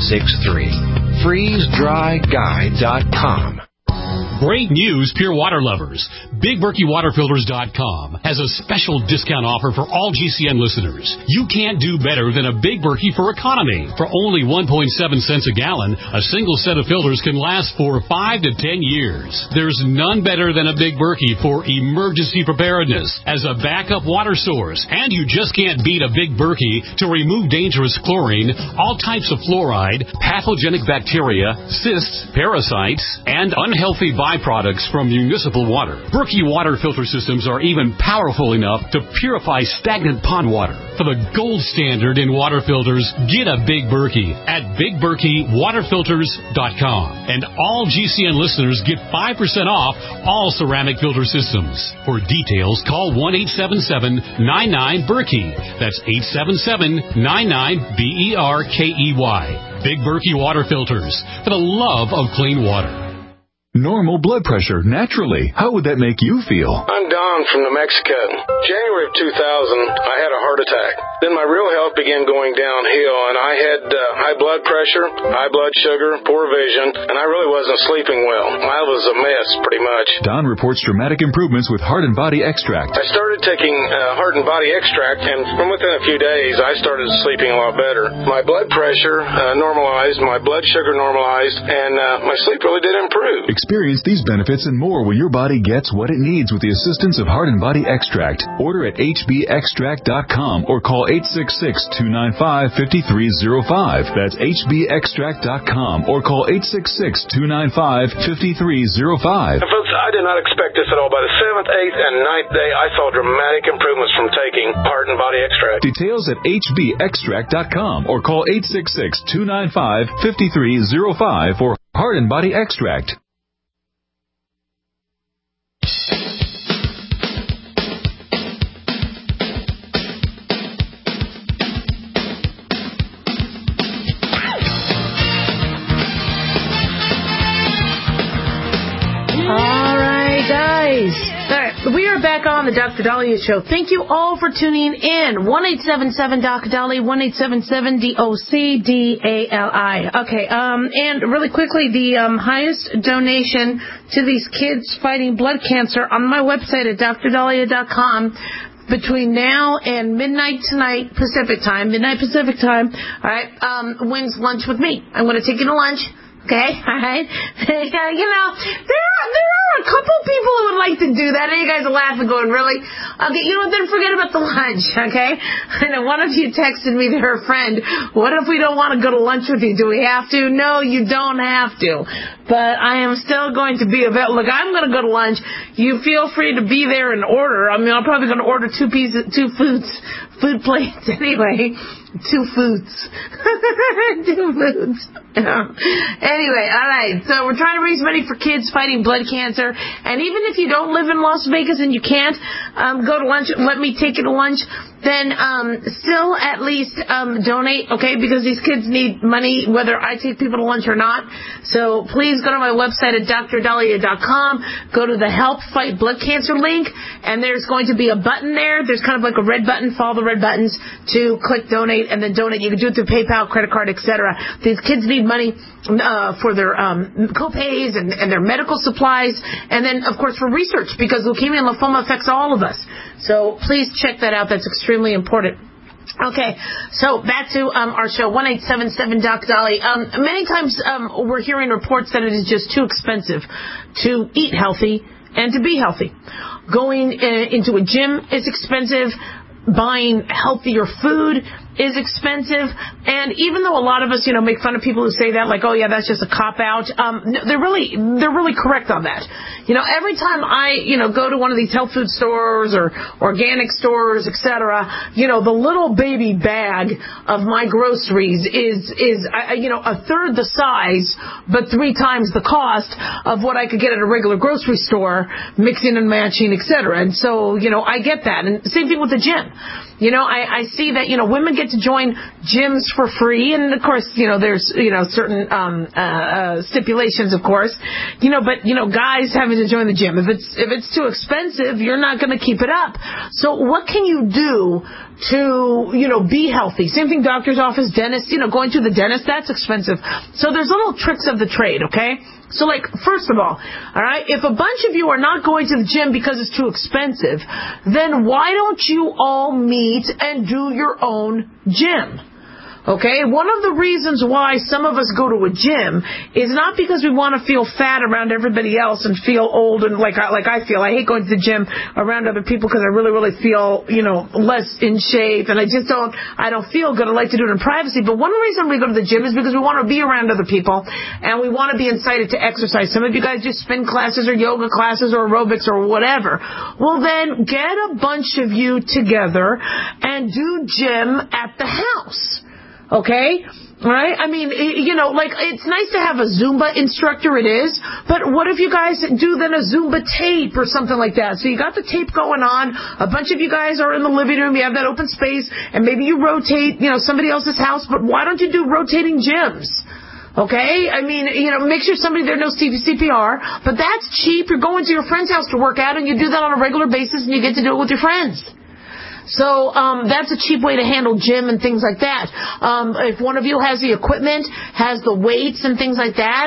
Speaker 17: FreezeDryGuy.com.
Speaker 18: Great news, Pure Water lovers. BigBerkeyWaterFilters.com has a special discount offer for all GCN listeners. You can't do better than a Big Berkey for economy. For only 1.7 cents a gallon, a single set of filters can last for 5 to 10 years. There's none better than a Big Berkey for emergency preparedness as a backup water source. And you just can't beat a Big Berkey to remove dangerous chlorine, all types of fluoride, pathogenic bacteria, cysts, parasites, and unhealthy byproducts from municipal water. Berkey water filter systems are even powerful enough to purify stagnant pond water. For the gold standard in water filters, get a Big Berkey at BigBerkeyWaterFilters.com. And all GCN listeners get 5% off all ceramic filter systems. For details, call 1-877-99-BERKEY. That's 877-99-BERKEY. Big Berkey Water Filters, for the love of clean water.
Speaker 1: Normal blood pressure, naturally. How would that make you feel?
Speaker 19: I'm Don from New Mexico. January of 2000, I had a heart attack. Then my real health began going downhill, and I had high blood pressure, high blood sugar, poor vision, and I really wasn't sleeping well. I was a mess, pretty much.
Speaker 1: Don reports dramatic improvements with Heart and Body Extract.
Speaker 19: I started taking Heart and Body Extract, and from within a few days, I started sleeping a lot better. My blood pressure normalized, my blood sugar normalized, and my sleep really did improve.
Speaker 1: Experience these benefits and more when your body gets what it needs with the assistance of Heart and Body Extract. Order at hbextract.com or call 866-295-5305. That's hbextract.com or call 866-295-5305.
Speaker 19: Folks, I did not expect this at all. By the 7th, 8th, and 9th day, I saw dramatic improvements from taking Heart and Body Extract.
Speaker 1: Details at hbextract.com or call 866-295-5305 for Heart and Body Extract.
Speaker 3: We are back on the Dr. Dahlia Show. Thank you all for tuning in. 1-877-Dr. Dahlia, 1-877-DOC-DALI. Okay, and really quickly, the highest donation to these kids fighting blood cancer on my website at drdahlia.com between now and midnight tonight Pacific time, all right, wins lunch with me. I'm going to take you to lunch. Okay, all right. You know, there are a couple people who would like to do that. And you guys are laughing, going, really? Okay, you know what? Then forget about the lunch, okay? I know one of you texted me to her friend, what if we don't want to go to lunch with you? Do we have to? No, you don't have to. but I am still going to be available. Look, I'm going to go to lunch. You feel free to be there and order. I mean, I'm probably going to order food plates anyway. 2 foods. 2 foods. Anyway, all right. So we're trying to raise money for kids fighting blood cancer. And even if you don't live in Las Vegas and you can't go to lunch, let me take you to lunch, then still at least donate, okay? Because these kids need money whether I take people to lunch or not. So please go to my website at drdahlia.com. Go to the Help Fight Blood Cancer link, and there's going to be a button there. There's kind of like a red button. Follow the red buttons to click donate and then donate. You can do it through PayPal, credit card, etc. These kids need money for their co-pays and their medical supplies, and then, of course, for research, because leukemia and lymphoma affects all of us. So please check that out. That's extremely important. Okay, so back to our show, 1-877-DOC-DOLLY. Many times we're hearing reports that it is just too expensive to eat healthy and to be healthy. Going into a gym is expensive. Buying healthier food is expensive, and even though a lot of us, make fun of people who say that, like, oh yeah, that's just a cop-out, they're really correct on that. Every time I, go to one of these health food stores or organic stores, etc., the little baby bag of my groceries is a third the size, but 3 times the cost of what I could get at a regular grocery store, mixing and matching, etc. And so, I get that. And same thing with the gym. I see that, women get to join gyms for free, and of course, there's, certain stipulations, of course, but, guys having to join the gym. If it's too expensive, you're not going to keep it up. So what can you do to, be healthy? Same thing, doctor's office, dentist, going to the dentist, that's expensive. So there's little tricks of the trade, okay? So, first of all right, if a bunch of you are not going to the gym because it's too expensive, then why don't you all meet and do your own gym? Okay, one of the reasons why some of us go to a gym is not because we want to feel fat around everybody else and feel old and like I feel. I hate going to the gym around other people because I really feel, less in shape, and I don't feel good. I like to do it in privacy. But one reason we go to the gym is because we want to be around other people and we want to be incited to exercise. Some of you guys do spin classes or yoga classes or aerobics or whatever. Well, then get a bunch of you together and do gym at the house. Okay? All right? I mean, it's nice to have a Zumba instructor, it is, but what if you guys do then a Zumba tape or something like that? So you got the tape going on, a bunch of you guys are in the living room, you have that open space, and maybe you rotate, somebody else's house, but why don't you do rotating gyms? Okay? I mean, make sure somebody there knows CPR, but that's cheap. You're going to your friend's house to work out, and you do that on a regular basis, and you get to do it with your friends. So that's a cheap way to handle gym and things like that. If one of you has the equipment, has the weights and things like that,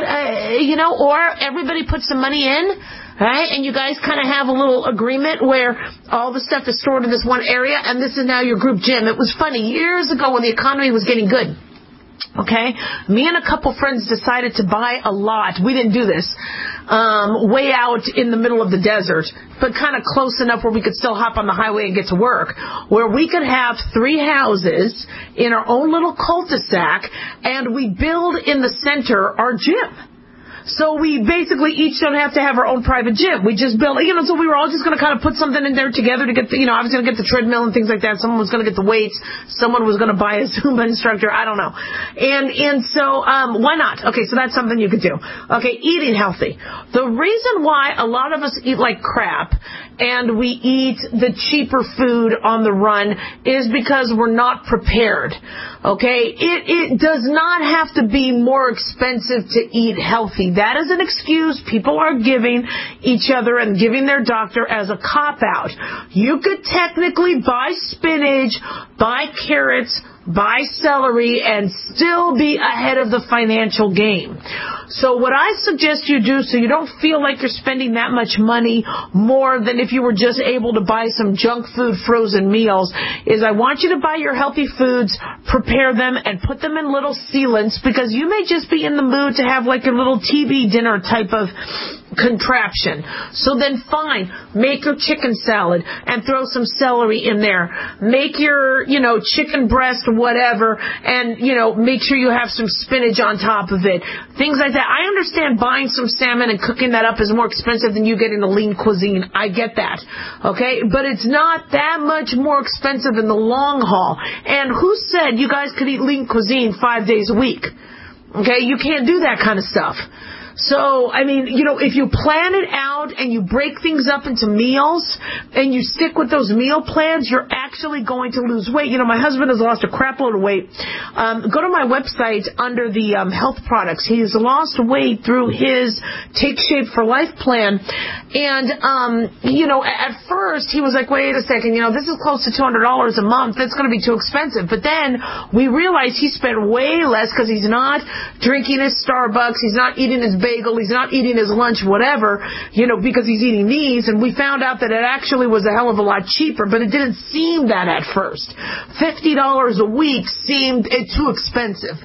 Speaker 3: or everybody puts some money in, right? And you guys kind of have a little agreement where all the stuff is stored in this one area, and this is now your group gym. It was funny. Years ago when the economy was getting good, okay, me and a couple friends decided to buy a lot. We didn't do this. Way out in the middle of the desert, but kind of close enough where we could still hop on the highway and get to work, where we could have 3 houses in our own little cul-de-sac, and we build in the center our gym. So we basically each don't have to have our own private gym. We just built, so we were all just going to kind of put something in there together to get the, I was going to get the treadmill and things like that. Someone was going to get the weights. Someone was going to buy a Zumba instructor. I don't know. And so, why not? Okay, so that's something you could do. Okay, eating healthy. The reason why a lot of us eat like crap and we eat the cheaper food on the run is because we're not prepared. Okay, it does not have to be more expensive to eat healthy. That is an excuse people are giving each other and giving their doctor as a cop-out. You could technically buy spinach, buy carrots, buy celery, and still be ahead of the financial game. So what I suggest you do, so you don't feel like you're spending that much money more than if you were just able to buy some junk food frozen meals, is I want you to buy your healthy foods, prepare them, and put them in little sealants, because you may just be in the mood to have like a little TV dinner type of contraption. So then fine, make your chicken salad and throw some celery in there. Make your, chicken breast, whatever, and, make sure you have some spinach on top of it. Things like that. I understand buying some salmon and cooking that up is more expensive than you getting the lean cuisine. I get that. Okay? But it's not that much more expensive in the long haul. And who said you guys could eat lean cuisine 5 days a week? Okay? You can't do that kind of stuff. So, if you plan it out and you break things up into meals and you stick with those meal plans, you're actually going to lose weight. My husband has lost a crap load of weight. Go to my website under the health products. He's lost weight through his Take Shape for Life plan. And, at first he was like, wait a second, this is close to $200 a month. That's going to be too expensive. But then we realized he spent way less because he's not drinking his Starbucks. He's not eating his bagel, he's not eating his lunch, whatever, because he's eating these, and we found out that it actually was a hell of a lot cheaper, but it didn't seem that at first. $50 a week seemed too expensive.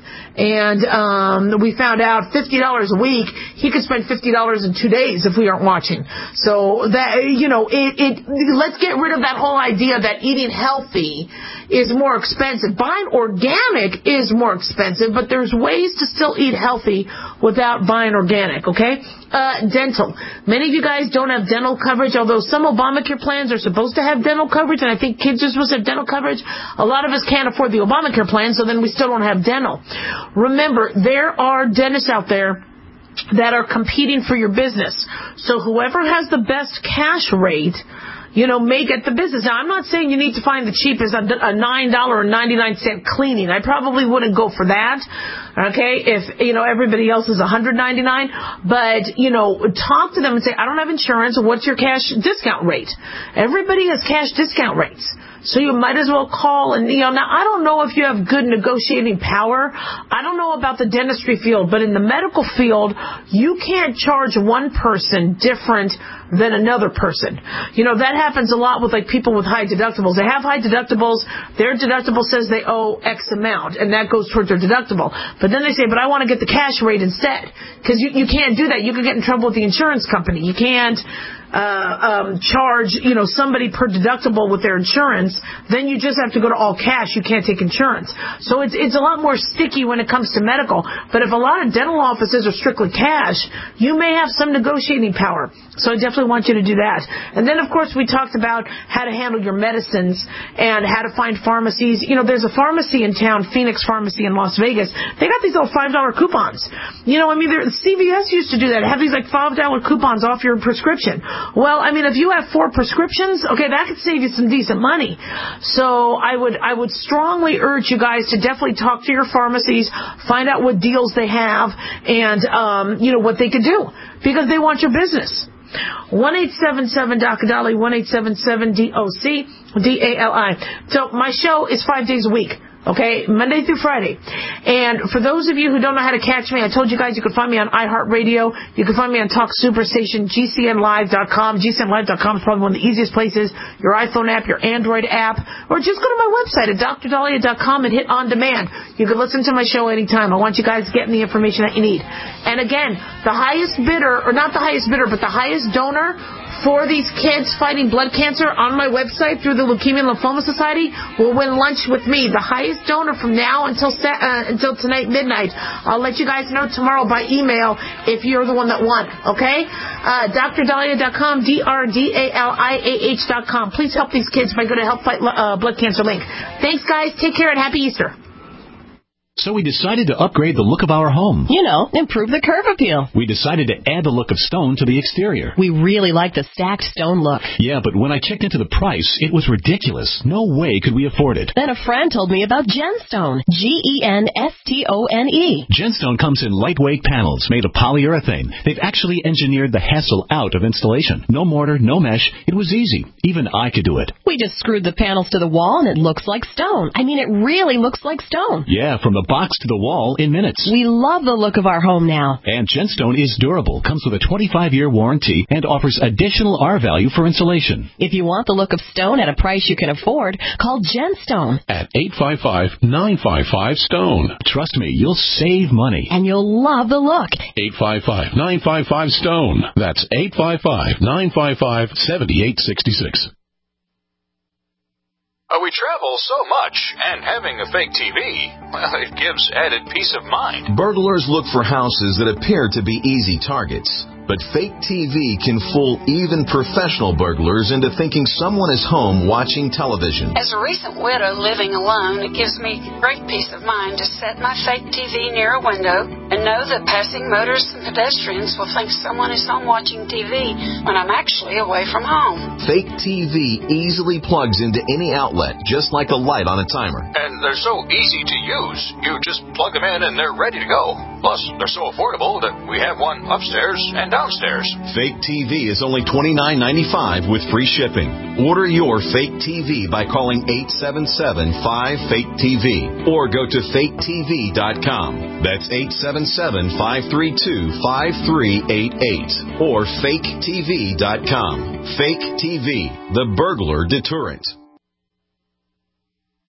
Speaker 3: And we found out $50 a week, he could spend $50 in 2 days if we aren't watching. So that, let's get rid of that whole idea that eating healthy is more expensive. Buying organic is more expensive, but there's ways to still eat healthy without buying organic, okay? Dental. Many of you guys don't have dental coverage, although some Obamacare plans are supposed to have dental coverage, and I think kids are supposed to have dental coverage. A lot of us can't afford the Obamacare plan, so then we still don't have dental. Remember, there are dentists out there that are competing for your business. So whoever has the best cash rate, may get the business. Now, I'm not saying you need to find the cheapest, a $9.99 cleaning. I probably wouldn't go for that, okay, if, everybody else is $199. But, talk to them and say, I don't have insurance. What's your cash discount rate? Everybody has cash discount rates. So you might as well call and, now I don't know if you have good negotiating power. I don't know about the dentistry field, but in the medical field, you can't charge one person different than another person. That happens a lot with people with high deductibles. They have high deductibles. Their deductible says they owe X amount, and that goes towards their deductible. But then they say, but I want to get the cash rate instead. Because you can't do that. You could get in trouble with the insurance company. You can't charge, somebody per deductible with their insurance. Then you just have to go to all cash. You can't take insurance. So it's a lot more sticky when it comes to medical. But if a lot of dental offices are strictly cash, you may have some negotiating power. So I definitely want you to do that. And then, of course, we talked about how to handle your medicines and how to find pharmacies. There's a pharmacy in town, Phoenix Pharmacy in Las Vegas. They got these little $5 coupons. CVS used to do that. Have these $5 coupons off your prescription. Well, if you have 4 prescriptions, okay, that could save you some decent money. So I would strongly urge you guys to definitely talk to your pharmacies, find out what deals they have, and what they could do, because they want your business. 1-877-DOC-DALI, 1-877-DOC-DALI. So my show is 5 days a week. Okay, Monday through Friday. And for those of you who don't know how to catch me, I told you guys you could find me on iHeartRadio. You can find me on Talk Superstation, GCNlive.com. GCNlive.com is probably one of the easiest places. Your iPhone app, your Android app, or just go to my website at drdalia.com and hit on demand. You can listen to my show anytime. I want you guys getting the information that you need. And again, the highest bidder, or not the highest bidder, but the highest donor for these kids fighting blood cancer on my website through the Leukemia and Lymphoma Society will win lunch with me. The highest donor from now until tonight midnight. I'll let you guys know tomorrow by email if you're the one that won. Okay? DrDalia.com, DrDaliah.com. Please help these kids by going to Help Fight Blood Cancer link. Thanks, guys. Take care and happy Easter.
Speaker 20: So we decided to upgrade the look of our home.
Speaker 8: Improve the curb appeal.
Speaker 20: We decided to add the look of stone to the exterior.
Speaker 8: We really like the stacked stone look.
Speaker 20: Yeah, but when I checked into the price, it was ridiculous. No way could we afford it.
Speaker 8: Then a friend told me about Genstone. Genstone.
Speaker 20: Genstone comes in lightweight panels made of polyurethane. They've actually engineered the hassle out of installation. No mortar, no mesh. It was easy. Even I could do it.
Speaker 8: We just screwed the panels to the wall and it looks like stone. It really looks like stone.
Speaker 20: Yeah, from the box to the wall in minutes.
Speaker 8: We love the look of our home now.
Speaker 20: And Genstone is durable, comes with a 25-year warranty, and offers additional R-value for insulation.
Speaker 8: If you want the look of stone at a price you can afford, call Genstone
Speaker 13: at 855-955-STONE.
Speaker 20: Trust me, you'll save money.
Speaker 8: And you'll love the look.
Speaker 13: 855-955-STONE. That's 855-955-7866.
Speaker 21: We travel so much, and having a fake TV, well, it gives added peace of mind.
Speaker 12: Burglars look for houses that appear to be easy targets. But fake TV can fool even professional burglars into thinking someone is home watching television.
Speaker 22: As a recent widow living alone, it gives me great peace of mind to set my fake TV near a window and know that passing motorists and pedestrians will think someone is home watching TV when I'm actually away from home.
Speaker 12: Fake TV easily plugs into any outlet, just like a light on a timer.
Speaker 21: And they're so easy to use. You just plug them in and they're ready to go. Plus, they're so affordable that we have one upstairs and downstairs.
Speaker 12: Fake TV is only $29.95 with free shipping. Order your fake TV by calling 877-5FAKE-TV or go to faketv.com. That's 877-532-5388 or faketv.com. Fake TV, the burglar deterrent.